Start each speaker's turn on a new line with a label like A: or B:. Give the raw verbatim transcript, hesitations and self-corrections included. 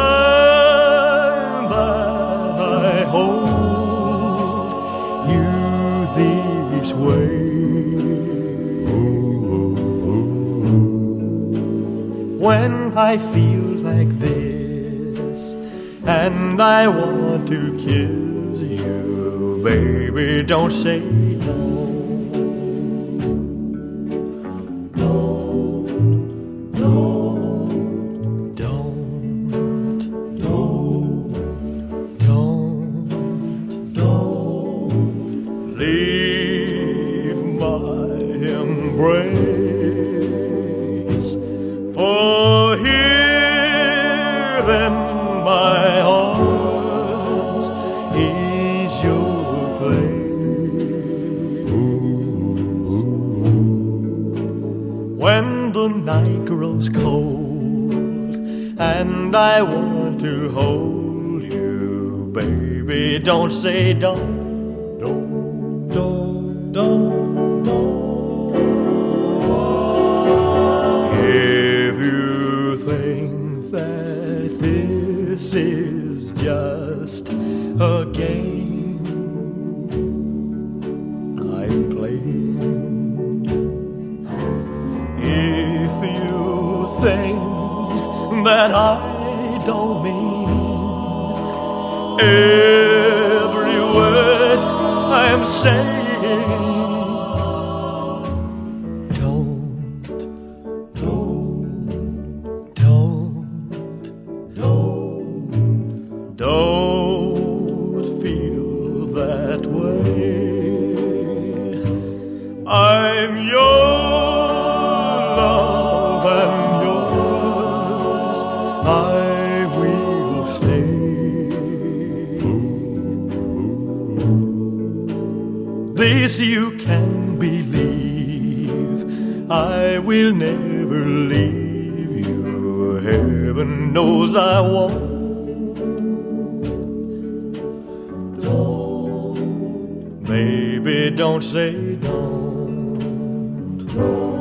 A: time that I hold you this way. When I feel like this and I want to kiss you, baby, don't say no. Leave my embrace, for here in my arms is your place. When the night grows cold and I want to hold you, baby, don't say don't. Don't, don't, don't, don't. If you think that this is just a game I'm playing, if you think that I don't mean every word I'm saying, don't, don't, don't, don't, don't feel that way. I'm your love and yours I will stay. This you can believe, I will never leave you. Heaven knows I won't. Don't, baby, don't say don't. Don't.